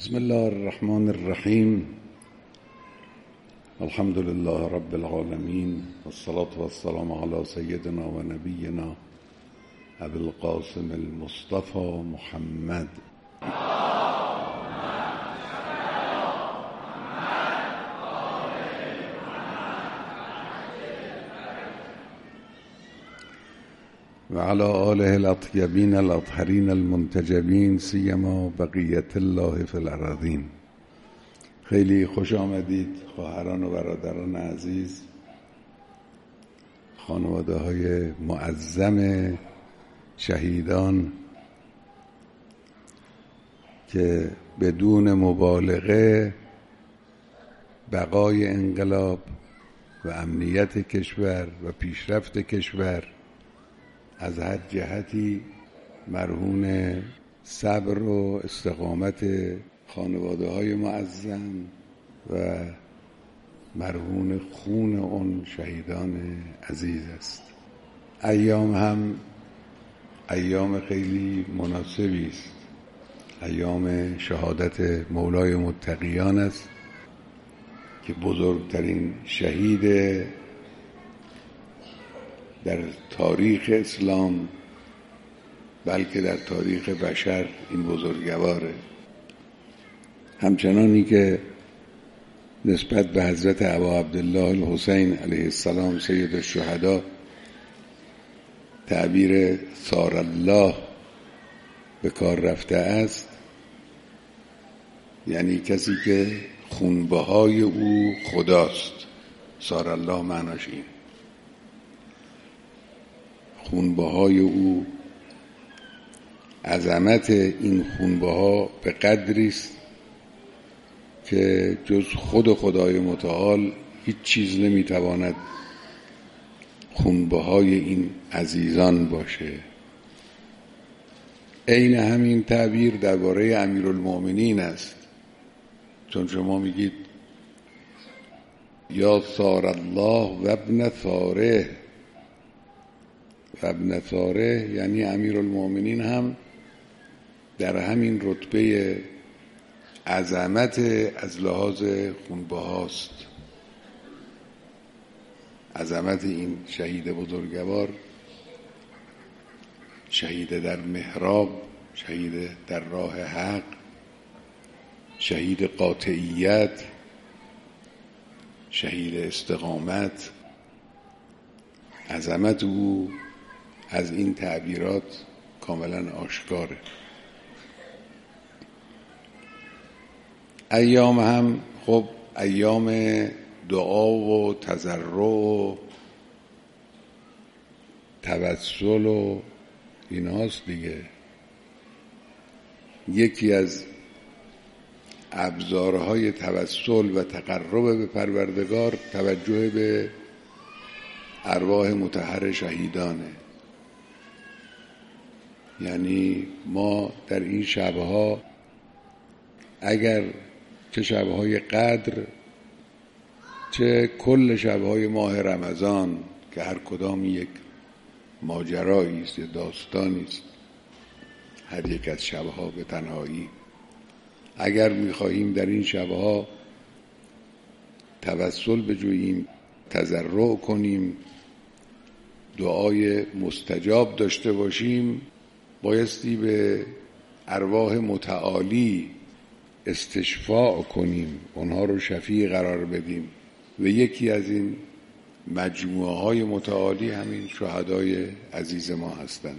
بسم الله الرحمن الرحیم. الحمد لله رب العالمین والصلاة والسلام علی سیدنا و نبینا ابی القاسم المصطفى محمد. و علی آله الاطیبین الاطهرین المنتجبین سیما بقیت الله فی الارضین. خیلی خوش آمدید خواهران و برادران عزیز، خانواده های معظم شهیدان که بدون مبالغه بقای انقلاب و امنیت کشور و پیشرفت کشور از هر جهتی مرهون صبر و استقامت خانواده های معظم و مرهون خون اون شهیدان عزیز است. ایام هم ایام خیلی مناسبی است، ایام شهادت مولای متقیان است که بزرگترین شهید در تاریخ اسلام بلکه در تاریخ بشر این بزرگواره. همچنانی که نسبت به حضرت ابا عبدالله الحسین علیه السلام سید الشهدا تعبیر صار الله به کار رفته است، یعنی کسی که خونبهای او خداست. صار الله معناش این، خونبهای او، عظمت این خونبها به قدری است که جز خود خدای متعال هیچ چیز نمیتواند خونبهای این عزیزان باشه. عین همین تعبیر درباره امیرالمؤمنین است، چون شما میگید یا صار الله و ابن ثاره، و ابن ثاره یعنی امیرالمؤمنین هم در همین رتبه عظمت از لحاظ خونبهاست. عظمت این شهید بزرگوار، شهید در محراب، شهید در راه حق، شهید قاطعیت، شهید استقامت، عظمت او از این تعبیرات کاملا آشکاره. ایام هم خب ایام دعا و تضرع و توسل و ایناست دیگه. یکی از ابزارهای توسل و تقرب به پروردگار توجه به ارواح مطهر شهیدانه. یعنی ما در این شبها، اگر چه شبهای قدر چه کل شبهای ماه رمضان که هر کدام یک ماجرایی است، یک داستانی است، هر یک از شبها به تنهایی، اگر می‌خواهیم در این شبها توسل بجوییم، تضرع کنیم، دعای مستجاب داشته باشیم، بایستی به ارواح متعالی استشفاع کنیم، اونها رو شفیع قرار بدیم. و یکی از این مجموعه های متعالی همین شهدای عزیز ما هستند.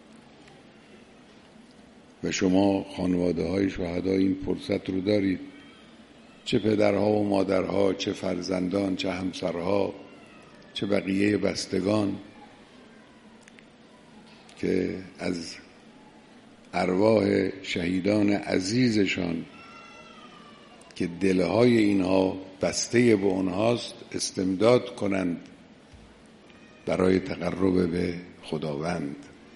و شما خانواده های شهدا این فرصت رو دارید، چه پدرها و مادرها، چه فرزندان، چه همسرها، چه بقیه بستگان، که از ارواح شهیدان عزیزشان که دلهای اینها بسته به اونهاست استمداد کنند برای تقرب به خداوند.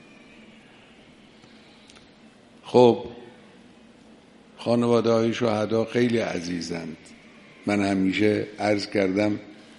خب خانواده های شهدا خیلی عزیزند. من همیشه عرض کردم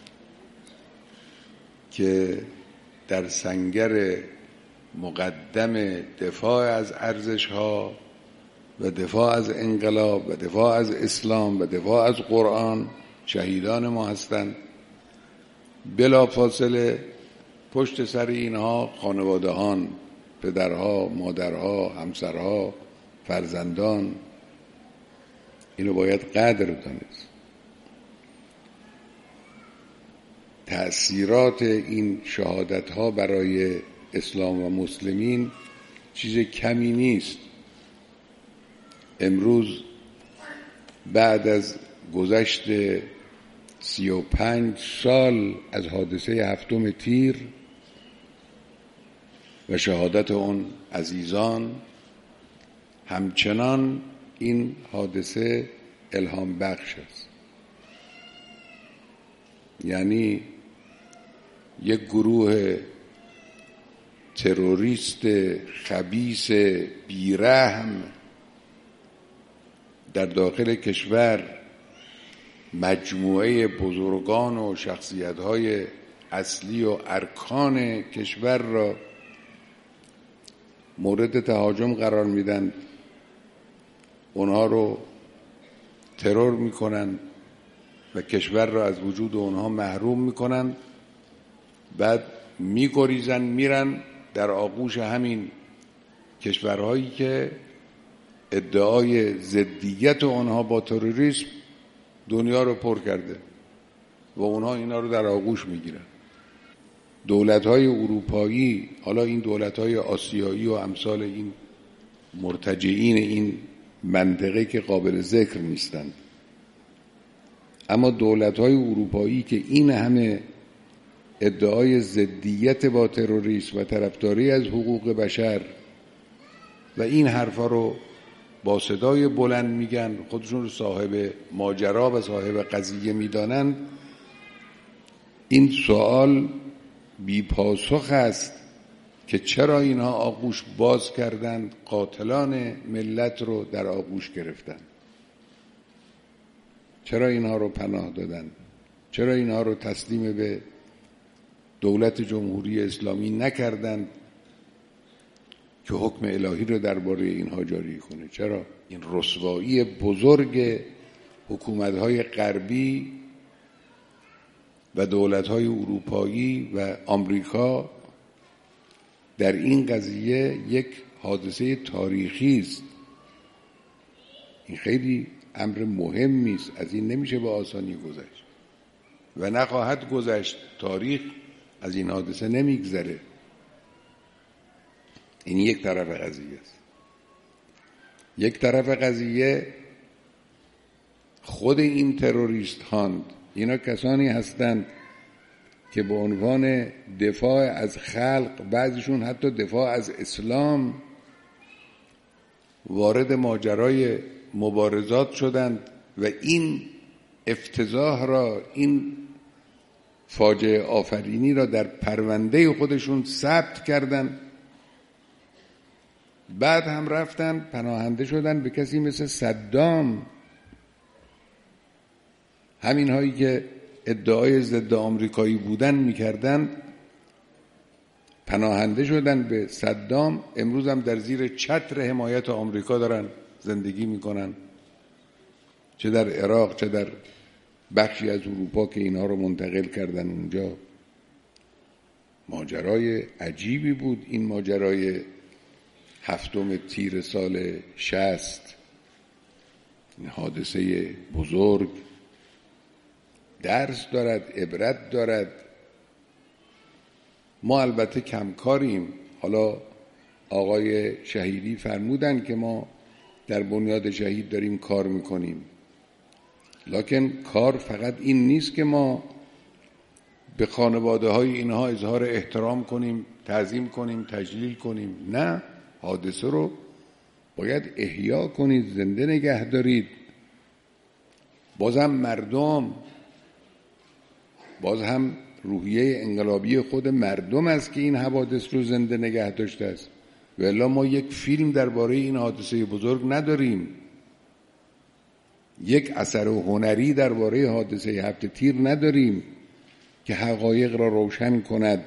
که در سنگر مقدم دفاع از ارزش‌ها و دفاع از انقلاب و دفاع از اسلام و دفاع از قرآن شهیدان ما هستند. بلافاصله پشت سر اینها خانواده‌هان، پدرها، مادرها، همسرها، فرزندان. اینو باید قدر دانست. تأثیرات این شهادت‌ها برای اسلام و مسلمین چیز کمی نیست. امروز بعد از گذشت 35 سال از حادثه 7 تیر و شهادت اون عزیزان، همچنان این حادثه الهام بخش است. یعنی یک گروه تروریست خبیث بیرحم در داخل کشور مجموعه بزرگان و شخصیت‌های اصلی و ارکان کشور را مورد تهاجم قرار میدن، اونها رو ترور میکنن و کشور را از وجود اونها محروم میکنن. بعد میگریزن میرن در آغوش همین کشورهایی که ادعای ضدیت اونها با تروریسم دنیا رو پر کرده و اونها اینا رو در آغوش میگیرن. دولت‌های اروپایی، حالا این دولت‌های آسیایی و امثال این مرتجعین این منطقه که قابل ذکر نیستند، اما دولت‌های اروپایی که این همه ادعای ضدیت با تروریسم و طرفداری از حقوق بشر و این حرفا رو با صدای بلند میگن، خودشون رو صاحب ماجرا و صاحب قضیه میدانند، این سوال بی پاسخ است که چرا اینها آغوش باز کردند، قاتلان ملت رو در آغوش گرفتند، چرا اینها رو پناه دادند، چرا اینها رو تسلیم به دولت جمهوری اسلامی نکردند که حکم الهی رو درباره اینها جاری کنه. چرا این رسوایی بزرگ حکومت‌های غربی و دولت‌های اروپایی و آمریکا در این قضیه یک حادثه تاریخی است. این خیلی امر مهمی است، از این نمیشه به آسانی گذشت و نخواهد گذشت. تاریخ از این حادثه نمیگذره. این یک طرف قضیه است. یک طرف قضیه خود این تروریست هاند. اینا کسانی هستند که به عنوان دفاع از خلق، بعضیشون حتی دفاع از اسلام، وارد ماجرای مبارزات شدند و این افتضاح را، این فاجعه آفرینی را در پرونده خودشون ثبت کردند. بعد هم رفتن پناهنده شدن به کسی مثل صدام. همین هایی که ادعای ضد آمریکایی بودن میکردن پناهنده شدن به صدام، امروز هم در زیر چتر حمایت آمریکا دارن زندگی میکنن، چه در عراق چه در بخشی از اروپا که اینها رو منتقل کردن اونجا. ماجرای عجیبی بود این ماجرای 7 تیر سال 60، این حادثه بزرگ درس دارد، عبرت دارد. ما البته کمکاریم. حالا آقای شهیدی فرمودن که ما در بنیاد شهید داریم کار میکنیم، لکن کار فقط این نیست که ما به خانواده های اینها اظهار احترام کنیم، تعظیم کنیم، تجلیل کنیم. نه، حادثه رو باید احیا کنید، زنده نگه دارید. بازم مردم، باز هم روحیه انقلابی خود مردم است که این حوادث رو زنده نگه داشته است. و الا ما یک فیلم درباره این حادثه بزرگ نداریم، یک اثر هنری درباره حادثه 7 تیر نداریم که حقایق را روشن کند،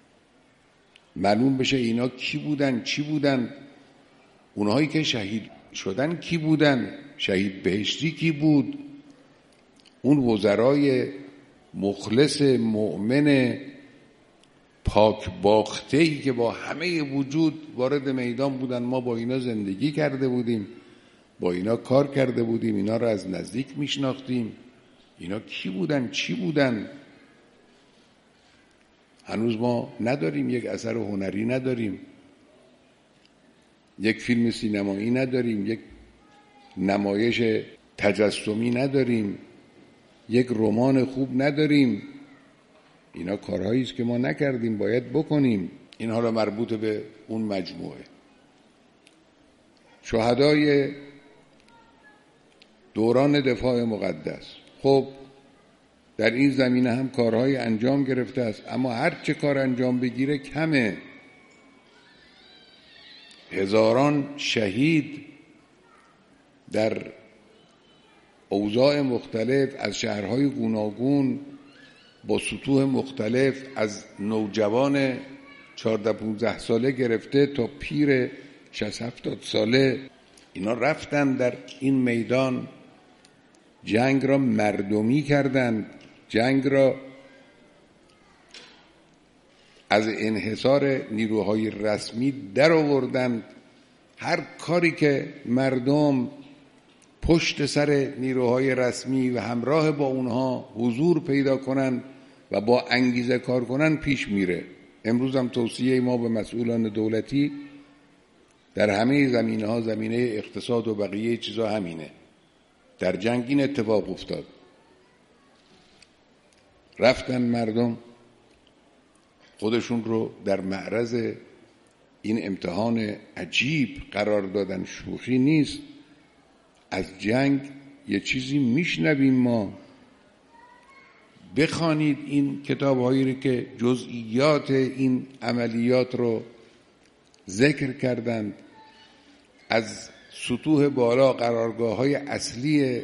معلوم بشه اینا کی بودن، چی بودن. اونهایی که شدن کی بودن؟ شهید بهشتی کی بود؟ اون وزرای مخلص مؤمن پاک باخته‌ای که با همه وجود وارد میدان بودن. ما با اینا زندگی کرده بودیم، با اینا کار کرده بودیم، اینا رو از نزدیک میشناختیم. اینا کی بودن؟ چی بودن؟ هنوز ما نداریم، یک اثر هنری نداریم، یک فیلم سینمایی نداریم، یک نمایش تجسمی نداریم، یک رمان خوب نداریم. اینا کارهایی است که ما نکردیم، باید بکنیم. این حالا مربوط به اون مجموعه شهدای دوران دفاع مقدس. خب در این زمینه هم کارهای انجام گرفته است، اما هر چه کار انجام بگیره کمه. هزاران شهید در اوضاع مختلف از شهرهای گوناگون با سطوح مختلف، از نوجوان 14-15 ساله گرفته تا پیر 60-70 ساله، اینا رفتن در این میدان، جنگ را مردمی کردند، جنگ را از انحصار نیروهای رسمی در آوردند. هر کاری که مردم پشت سر نیروهای رسمی و همراه با اونها حضور پیدا کنند و با انگیزه کار کنند پیش میره. امروز هم توصیه ما به مسئولان دولتی در همه زمینه‌ها، زمینه اقتصاد و بقیه چیزا همینه. در جنگ این اتفاق افتاد، رفتن مردم خودشون رو در معرض این امتحان عجیب قرار دادن. شوخی نیست. از جنگ یه چیزی میشنویم ما. بخوانید این کتاب‌هایی رو که جزئیات این عملیات رو ذکر کردند، از سطوح بالا قرارگاه‌های اصلی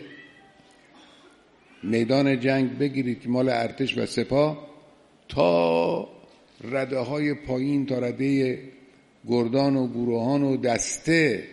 میدان جنگ بگیرید که مال ارتش و سپاه، تا رده‌های پایین، تا رده گردان و گروهان و دسته،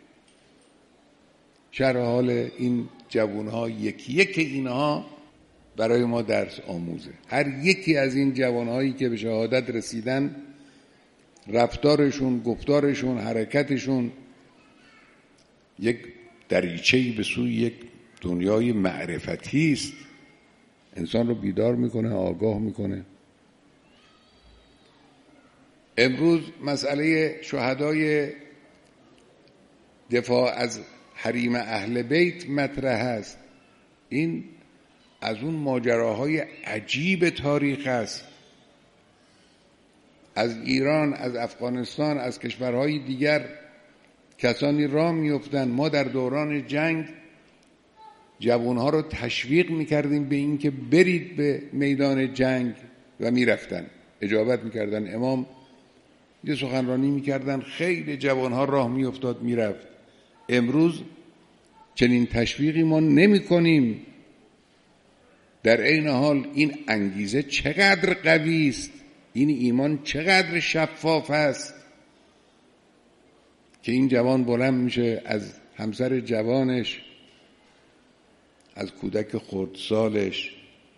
شرح حال این جوانها. یکی یکی اینها برای ما درس آموزه. هر یکی از این جوانهایی که به شهادت رسیدن، رفتارشون، گفتارشون، حرکتشون یک دریچه‌ای به سوی یک دنیای معرفتی است. انسان رو بیدار میکنه، آگاه میکنه. امروز مسئله شهدای دفاع از حریم اهل بیت مطرح است. این از اون ماجراهای عجیب تاریخ است. از ایران، از افغانستان، از کشورهای دیگر کسانی راه میافتند. ما در دوران جنگ جوانها رو تشویق میکردیم به این که برید به میدان جنگ و میرفتن، اجابت میکردن. امام یه سخنرانی میکردن، خیلی جوانها راه میافتاد میرفت. امروز چنین تشویقی ما نمی کنیم. در عین حال این انگیزه چقدر قوی است، این ایمان چقدر شفاف است که این جوان بلند میشه، از همسر جوانش، از کودک خردسالش،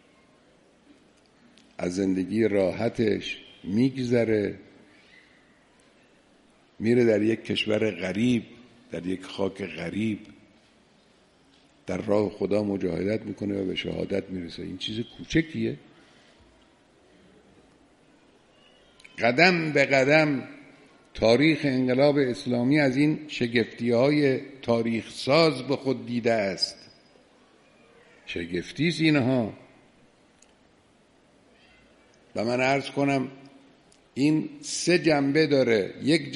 از زندگی راحتش میگذره، میره در یک کشور غریب، در یک خاک غریب، در راه خدا مجاهدت میکنه و به شهادت میرسه. این چیز کوچکیه؟ قدم به قدم تاریخ انقلاب اسلامی از این شگفتی‌های تاریخ ساز به خود دیده است. شگفتیست اینها. و من عرض کنم این 3 جنبه داره. یک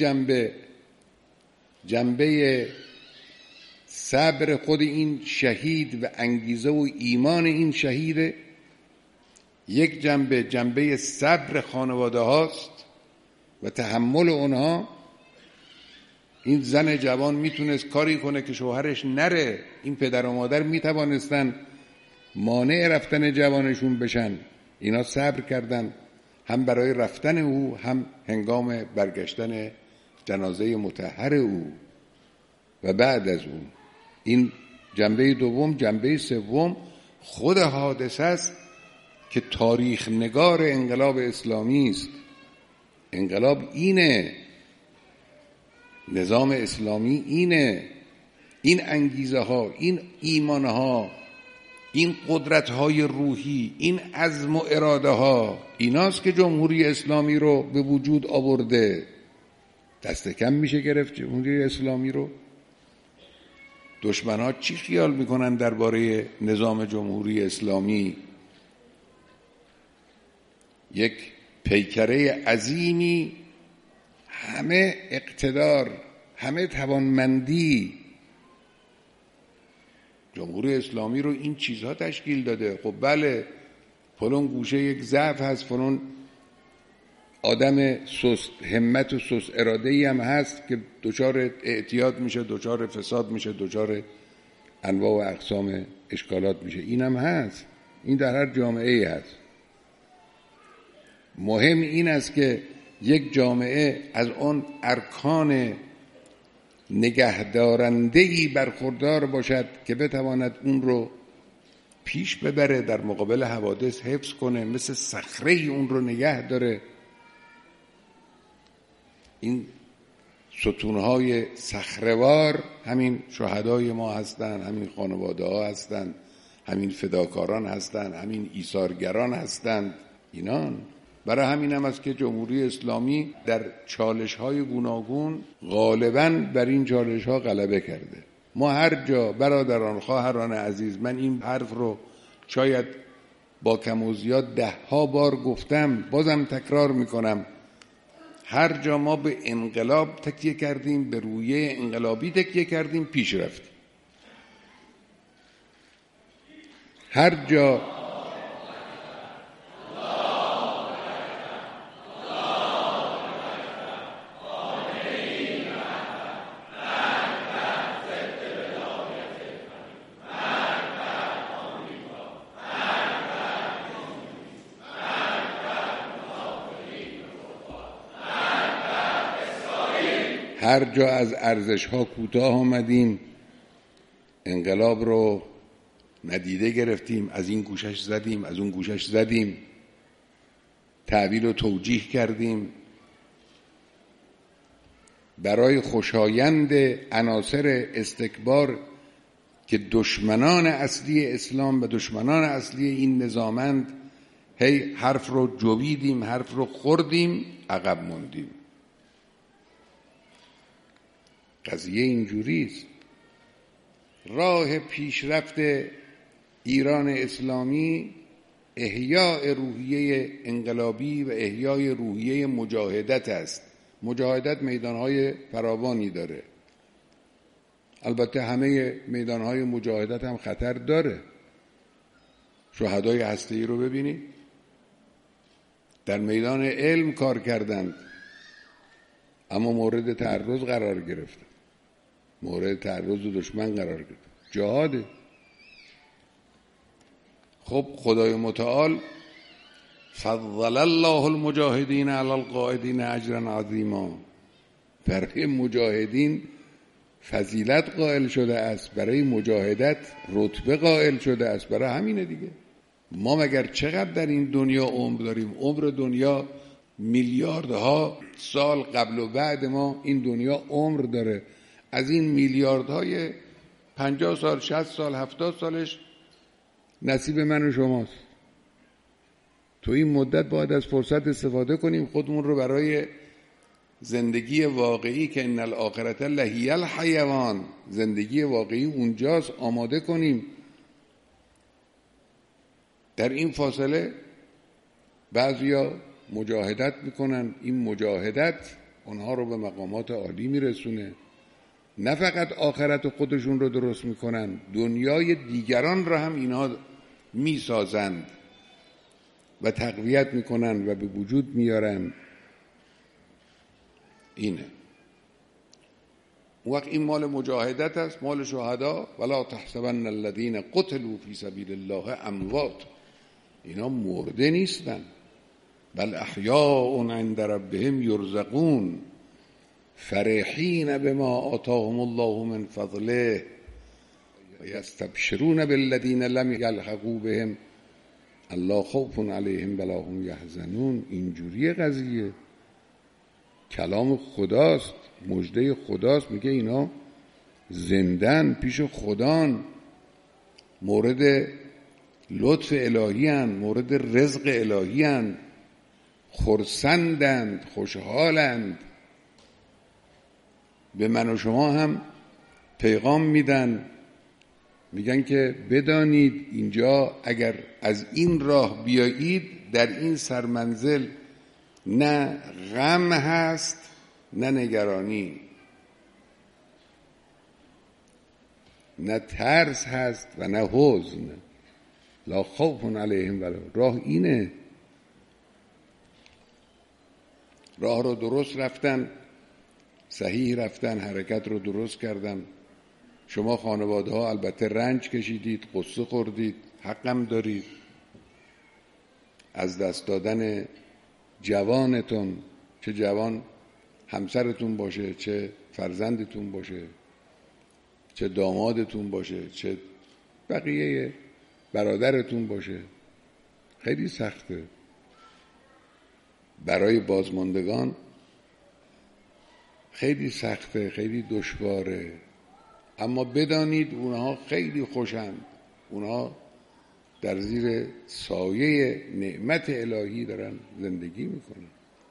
جنبه صبر خود این شهید و انگیزه و ایمان این شهیده. یک جنبه صبر خانواده هاست و تحمل اونها. این زن جوان میتونست کاری کنه که شوهرش نره. این پدر و مادر میتوانستن مانع رفتن جوانشون بشن. اینا صبر کردن، هم برای رفتن او، هم هنگام برگشتن جنازه مطهر او. و بعد از اون این جنبه دوم. جنبه سوم خود حادثه است که تاریخ نگار انقلاب اسلامی است. انقلاب اینه، نظام اسلامی اینه، این انگیزه ها، این ایمان ها، این قدرت های روحی، این عزم و اراده ها، ایناست که جمهوری اسلامی رو به وجود آورده. دست کم میشه گرفت جمهوری اسلامی رو. دشمن ها چی خیال میکنن درباره نظام جمهوری اسلامی؟ یک پیکره عظیمی، همه اقتدار، همه توانمندی. جمهوری اسلامی رو این چیزها تشکیل داده. خب بله، فلان گوشه یک ضعف هست، فلان آدم سست همت و سست اراده‌ای هم هست که دچار اعتیاد میشه، دچار فساد میشه، دچار انواع و اقسام اشکالات میشه. این هم هست، این در هر جامعه‌ای هست. مهم این است که یک جامعه از آن ارکان نگهدارنده‌ای برخوردار باشد که بتواند اون رو پیش ببره، در مقابل حوادث حفظ کنه، مثل صخره اون رو نگه داره. این ستونهای صخره‌وار همین شهدای ما هستن، همین خانواده ها هستن، همین فداکاران هستن، همین ایثارگران هستند. اینان برای همین هم است که جمهوری اسلامی در چالش‌های گوناگون غالباً بر این چالش‌ها غلبه کرده. ما هر جا برادران، خواهران عزیز، من این حرف رو شاید با کم و زیاد 10 بار گفتم، بازم تکرار میکنم، هر جا ما به انقلاب تکیه کردیم، به رویه انقلابی تکیه کردیم، پیش رفتیم. هر جا از ارزش‌ها کوتاه آمدیم، انقلاب رو ندیده گرفتیم، از این گوشش زدیم، از اون گوشش زدیم، تعبیر و توجیه کردیم برای خوشایند عناصر استکبار که دشمنان اصلی اسلام و دشمنان اصلی این نظامند. هی حرف رو جویدیم، حرف رو خوردیم، عقب موندیم. قضیه اینجوری است. راه پیشرفت ایران اسلامی احیاء روحیه انقلابی و احیای روحیه مجاهدت است. مجاهدت میدانهای فراوانی داره. البته همه میدانهای مجاهدت هم خطر داره. شهدای هسته‌ای رو ببینید، در میدان علم کار کردند اما مورد تعرض قرار گرفتند، مورد تعرض دشمن قرار گرفت. جهاده. خب خدای متعال فضل الله المجاهدین علی القاعدین اجرا عظیما، برای مجاهدین فضیلت قائل شده است، برای مجاهدت رتبه قائل شده است. برای همینه دیگه. ما مگر چقدر در این دنیا عمر داریم؟ عمر دنیا میلیاردها سال قبل و بعد ما این دنیا عمر داره. از این میلیاردهای 50 سال، 60 سال، 70 سالش نصیب من و شماست. تو این مدت باید از فرصت استفاده کنیم، خودمون رو برای زندگی واقعی که ان الاخرة لهی الحیوان، زندگی واقعی اونجاست، آماده کنیم. در این فاصله بعضیا مجاهدت میکنن. این مجاهدت اونها رو به مقامات عالی میرسونه. نه فقط آخرت خودشون رو درست میکنن، دنیای دیگران رو هم اینها میسازند و تقویت میکنن و به وجود میارن. اینه. اون وقت این مال مجاهدت است، مال شهدا. ولا تحسبن الذين قتلوا في سبيل الله اموات، اینا مرده نیستن، بل احیاء عند ربهم یرزقون. فرحین بما آتاهم الله من فضله و یستبشرون بالذین لم یلحقوا بهم الا خوف علیهم ولا هم یحزنون. اینجوری قضیه کلام خداست، مژده خداست، میگه اینا زندن پیش خدان، مورد لطف الهی هن، مورد رزق الهی هن، خرسندند، خوشحالند. به من و شما هم پیغام میدن، میگن که بدانید اینجا اگر از این راه بیایید در این سرمنزل نه غم هست نه نگرانی، نه ترس هست و نه حزن. لا خوف علیهم ولا. راه اینه، راه رو درست رفتن، صحیح رفتن، حرکت رو درست کردن. شما خانواده ها البته رنج کشیدید، قصه خوردید، حقم دارید. از دست دادن جوانتون، چه جوان همسرتون باشه، چه فرزندتون باشه، چه دامادتون باشه، چه بقیه برادرتون باشه، خیلی سخته. برای بازماندگان خیلی سخته، خیلی دشواره. اما بدانید اونها خیلی خوشند، اونها در زیر سایه نعمت الهی دارن زندگی میکنن.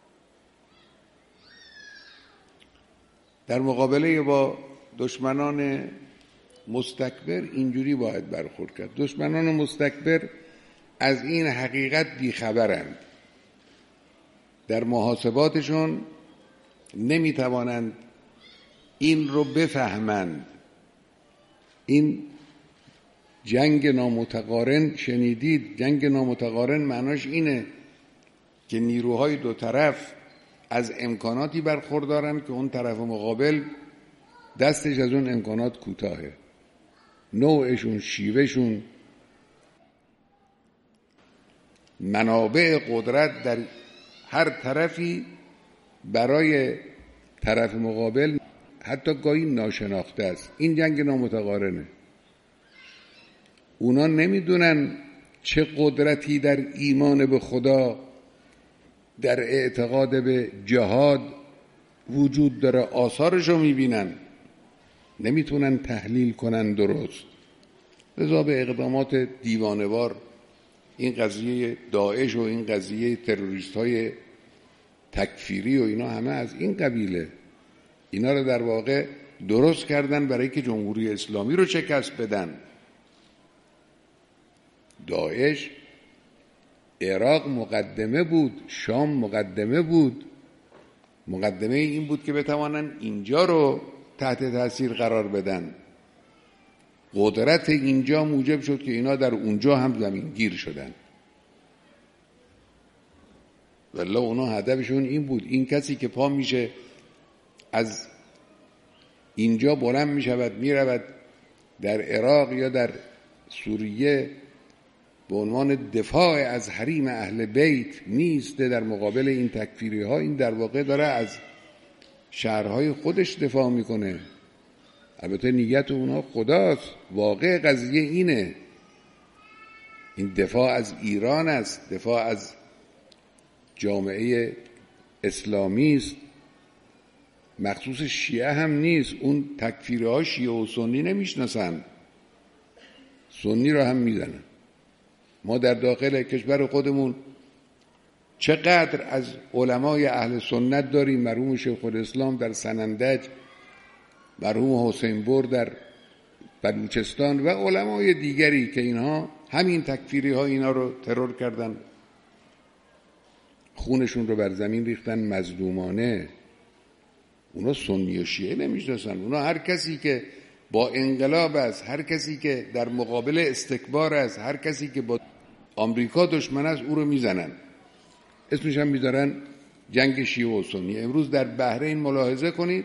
در مقابله با دشمنان مستکبر اینجوری باید برخورد کرد. دشمنان مستکبر از این حقیقت بیخبرند، در محاسباتشون نمیتوانند این رو بفهمند. این جنگ نامتقارن شنیدید؟ جنگ نامتقارن معناش اینه که نیروهای دو طرف از امکاناتی برخوردارن که اون طرف مقابل دستش از اون امکانات کوتاهه. نوعشون، شیوهشون، منابع قدرت در هر طرفی برای طرف مقابل حتی گاهی ناشناخته است. این جنگ نامتقارنه. اونا نمیدونن چه قدرتی در ایمان به خدا، در اعتقاد به جهاد وجود داره. آثارشو میبینن، نمیتونن تحلیل کنن درست. لذا به اقدامات دیوانوار این قضیه داعش و این قضیه تروریست های تکفیری و اینا همه از این قبیله. اینا رو در واقع درست کردن برای که جمهوری اسلامی رو شکست بدن. داعش عراق مقدمه بود، شام مقدمه بود. مقدمه این بود که بتوانن اینجا رو تحت تاثیر قرار بدن. قدرت اینجا موجب شد که اینا در اونجا هم زمین گیر شدن. والله اونا هدفشون این بود، این کسی که پا میشه از اینجا بلند میشود میرود در عراق یا در سوریه به عنوان دفاع از حریم اهل بیت نیسته در مقابل این تکفیری ها. این در واقع داره از شهرهای خودش دفاع میکنه. البته نیت اونها خداست، واقع قضیه اینه. این دفاع از ایران است، دفاع از جامعه اسلامی است، مخصوص شیعه هم نیست. اون تکفیری ها شیعه و سنی نمیشناسن، سنی رو هم میزنن. ما در داخل کشور خودمون چقدر از علمای اهل سنت داریم. مرحوم شیخ الاسلام در سنندج، مرحوم حسین بر در بلوچستان و علمای دیگری که اینها همین تکفیری ها اینا رو ترور کردن، خونشون رو بر زمین ریختن مظلومانه. اونا سنی و شیعه نمیشناسن. اونا هر کسی که با انقلاب است، هر کسی که در مقابل استکبار است، هر کسی که با آمریکا دشمن است، او رو میزنن. اسمش هم میذارن جنگ شیعه و سنی. امروز در بحرین ملاحظه کنید،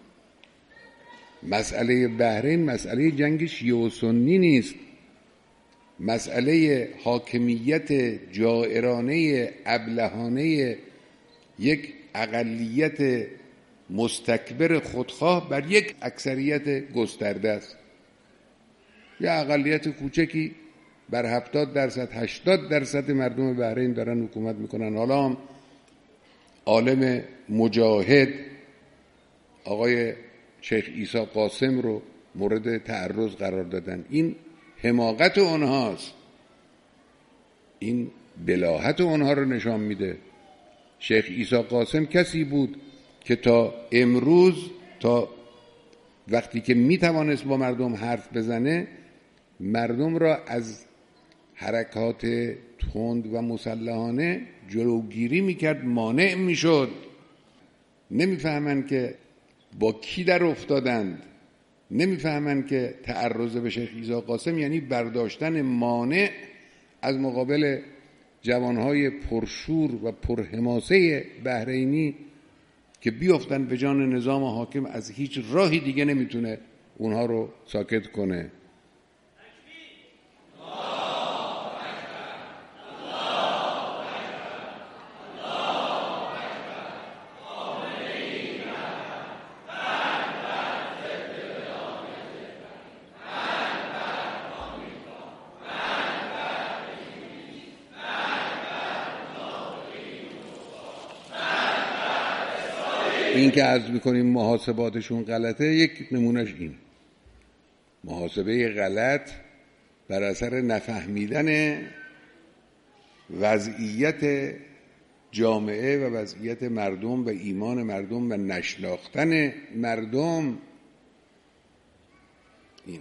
مسئله بحرین مسئله جنگ شیعه و سنی نیست. مسئله حاکمیت جائرانه ابلهانه یک اقلیت مستکبر خودخواه بر یک اکثریت گسترده است. یا اقلیت کوچکی بر 70% 80% مردم بحرین دارن حکومت میکنن. حالا هم عالم مجاهد آقای شیخ عیسی قاسم رو مورد تعرض قرار دادن. این حماقت اونهاست، این بلاهت اونها رو نشان میده. شیخ عیسی قاسم کسی بود که تا امروز، تا وقتی که میتوانست با مردم حرف بزنه، مردم را از حرکات تند و مسلحانه جلوگیری میکرد، مانع میشد. نمیفهمن که با کی در افتادند، نمیفهمن که تعرض به شیخ عیسی قاسم یعنی برداشتن مانع از مقابل جوانهای پرشور و پرحماسه بحرینی که بیفتن به جان نظام حاکم. از هیچ راهی دیگه نمیتونه اونها رو ساکت کنه. این که عرض میکنیم محاسباتشون غلطه، یک نمونهش این محاسبه غلط بر اثر نفهمیدن وضعیت جامعه و وضعیت مردم و ایمان مردم و نشناختن مردم. اینه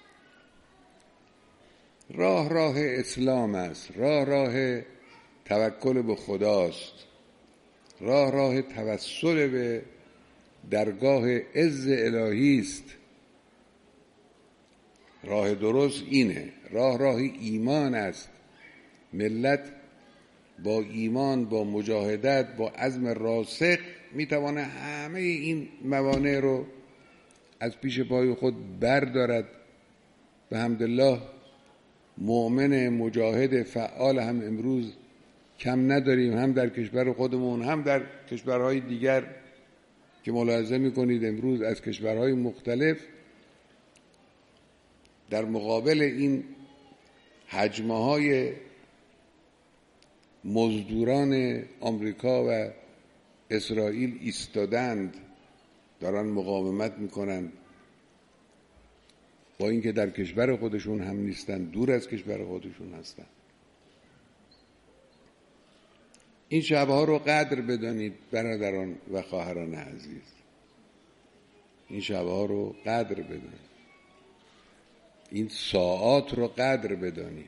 راه اسلام است، راه توکل به خداست، راه توسل به درگاه عز الهی است. راه درست اینه، راه ایمان است. ملت با ایمان، با مجاهدت، با عزم راسخ میتونه همه این موانع رو از پیش پای خود بردارد. به حمدالله مؤمن مجاهد فعال هم امروز کم نداریم، هم در کشور خودمون هم در کشورهای دیگر که ملاحظه میکنید امروز از کشورهای مختلف در مقابل این هجمه‌های مزدوران آمریکا و اسرائیل ایستادند، دارن مقاومت میکنند، با اینکه در کشور خودشون هم نیستن، دور از کشور خودشون هستن. این شبها رو قدر بدانید برادران و خواهران عزیز، این شبها رو قدر بدانید، این ساعات رو قدر بدانید.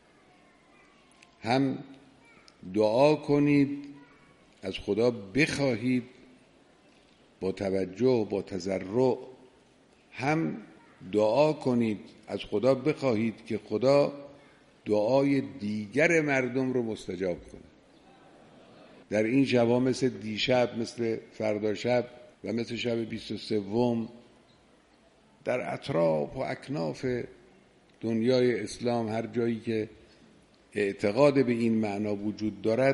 هم دعا کنید، از خدا بخواهید با توجه، با تضرع، هم دعا کنید از خدا بخواهید که خدا دعای دیگر مردم رو مستجاب کنه. در این شبها مثل دیشب، مثل فردا شب و مثل شب 23 در اطراف و اکناف دنیای اسلام، هر جایی که اعتقاد به این معنا وجود دارد،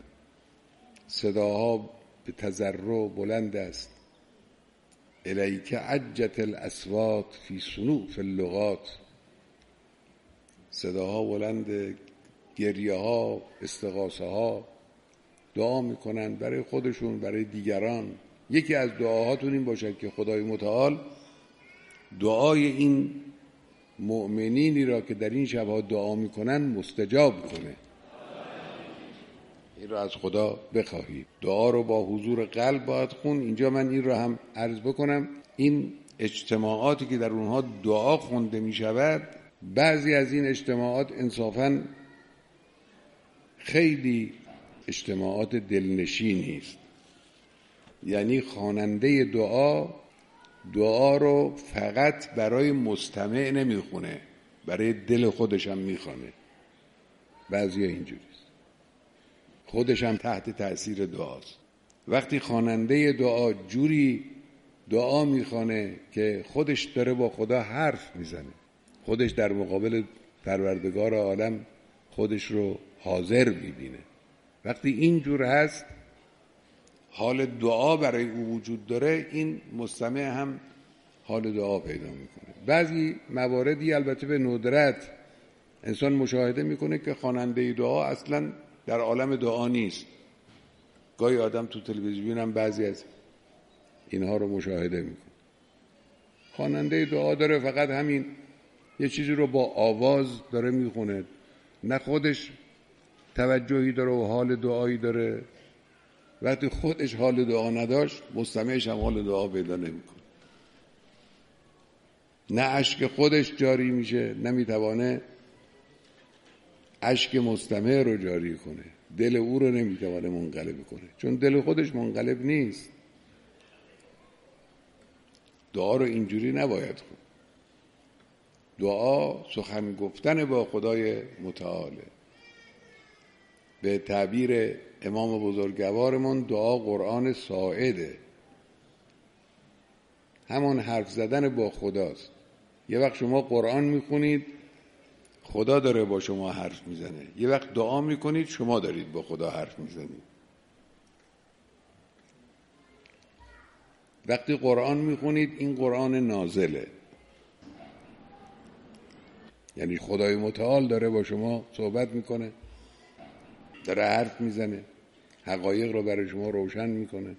صداها به تضرع بلند است. الیک عجت الاصوات فی صنوف اللغات. صداها بلند، گریه ها، استغاثه ها، دعا میکنن برای خودشون، برای دیگران. یکی از دعاهاتون این باشد که خدای متعال دعای این مؤمنینی را که در این شبها دعا میکنن مستجاب کنه. این را از خدا بخواهید. دعا رو با حضور قلب باید خون. اینجا من این را هم عرض بکنم، این اجتماعاتی که در اونها دعا خونده می شود، بعضی از این اجتماعات انصافاً خیلی اجتماعات دلنشینی است. یعنی خواننده دعا رو فقط برای مستمع نمیخونه، برای دل خودش هم میخونه. بعضیا اینجوریست، خودش هم تحت تأثیر دعاست. وقتی خواننده دعا جوری دعا میخونه که خودش داره با خدا حرف میزنه، خودش در مقابل پروردگار عالم خودش رو حاضر میبینه، وقتی اینجور هست حال دعا برای او وجود داره، این مستمع هم حال دعا پیدا میکنه. بعضی مواردی البته به ندرت انسان مشاهده میکنه که خواننده دعا اصلا در عالم دعا نیست. گاهی آدم تو تلویزیون هم بعضی از اینها رو مشاهده میکنه. خواننده دعا داره فقط همین یه چیزی رو با آواز داره میخونه، نه خودش توجهی داره و حال دعایی داره. وقتی خودش حال دعا نداشت، مستمعش هم حال دعا پیدا نمیکنه. نه اشک خودش جاری میشه، نمیتوانه اشک مستمع رو جاری کنه، دل او رو نمیتوانه منقلب کنه، چون دل خودش منقلب نیست. دعا رو اینجوری نباید خون. دعا سخن گفتن با خدای متعاله. به تعبیر امام بزرگوارمون دعا قرآن ساعده، همون حرف زدن با خداست. یه وقت شما قرآن میخونید خدا داره با شما حرف میزنه، یه وقت دعا میکنید شما دارید با خدا حرف میزنید. وقتی قرآن میخونید این قرآن نازله، یعنی خدای متعال داره با شما صحبت میکنه، داره حرف میزنه، حقایق رو برای شما روشن میکنه،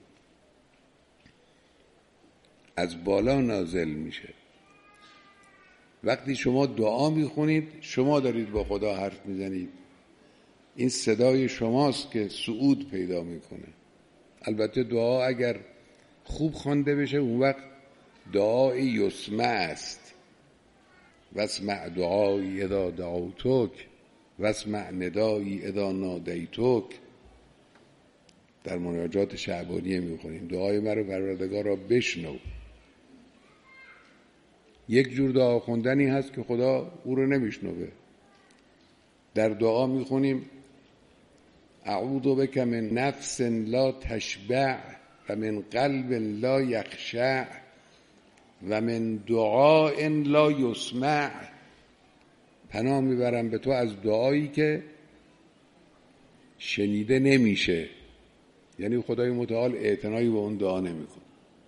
از بالا نازل میشه. وقتی شما دعا میخونید شما دارید با خدا حرف میزنید، این صدای شماست که صعود پیدا میکنه. البته دعا اگر خوب خوانده بشه اون وقت دعای یسمع است. واسمع دعایی اذا دعوتک واسمع ندایی اذا نادیتک. در مناجات شعبانیه میخونیم دعای مرا پروردگار را بشنو. یک جور دعا خوندنی هست که خدا او رو نمیشنوه. در دعا میخونیم اعوذ بک من نفس لا تشبع و من قلب لا یخشع و من دعاء لا یسمع. پناه میبرم به تو از دعایی که شنیده نمیشه، یعنی خدای متعال اعتنایی به اون دعا نمیکنه.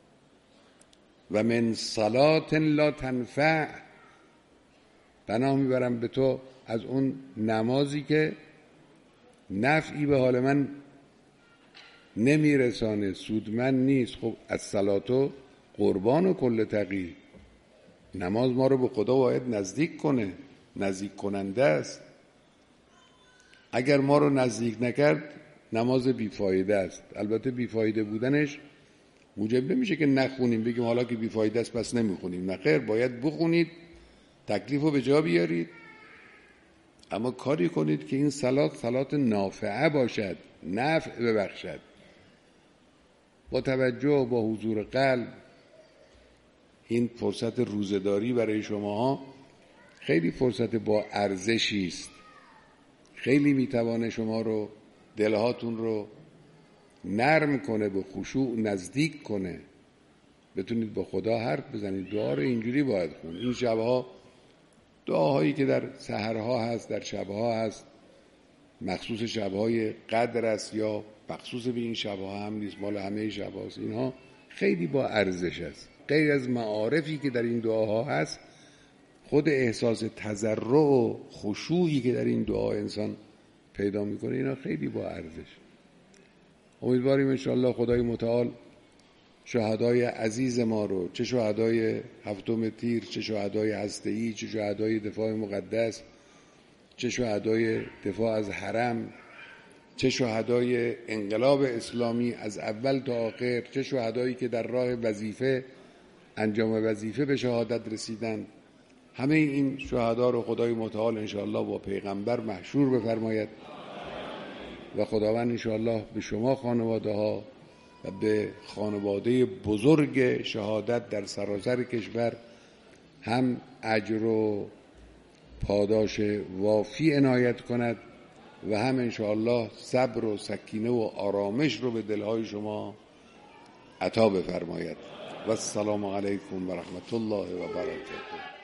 و من صلاة لا تنفع. پناه میبرم به تو از اون نمازی که نفعی به حال من نمیرسانه، سودمند نیست. خب از صلاتو قربان و کل تقی. نماز ما رو به خدا باید نزدیک کنه، نزدیک کننده است. اگر ما رو نزدیک نکرد نماز بیفایده است. البته بیفایده بودنش موجب نمیشه که نخونیم، بگیم حالا که بیفایده است پس نمیخونیم. نه خیر، باید بخونید، تکلیف رو به جا بیارید، اما کاری کنید که این صلات نافعه باشد، نفع ببخشد. با توجه، با حضور قلب. این فرصت روزداری برای شماها خیلی فرصت با ارزشی است. خیلی میتوانه شما رو، دلهاتون رو نرم کنه، به خشوع نزدیک کنه، بتونید با خدا حرف بزنید. دعا رو اینجوری باید خون. این شبها دعاهایی که در سحرها هست، در شبها هست، مخصوص شبهای قدر است یا مخصوص به این شبها هم نیست، مال همه شبهاست. اینها خیلی با ارزش است. غیر از معارفی که در این دعاها هست، خود احساس تضرع و خشوعی که در این دعا انسان پیدا میکنه، اینا خیلی با ارزش. امیدواریم انشاءالله خدای متعال شهدای عزیز ما رو، چه شهدای هفتم تیر، چه شهدای هسته‌ای، چه شهدای دفاع مقدس، چه شهدای دفاع از حرم، چه شهدای انقلاب اسلامی از اول تا آخر، چه شهدایی که در راه وظیفه، انجام وظیفه به شهادت رسیدند، همه این شهدا رو خدای متعال انشاءالله با پیغمبر محشور بفرماید و خداوند انشاءالله به شما خانواده ها و به خانواده بزرگ شهادت در سراسر کشور هم اجر و پاداش وافی عنایت کند و هم انشاءالله صبر و سکینه و آرامش رو به دلهای شما عطا بفرماید. و السلام علیکم و رحمت الله و برکاته.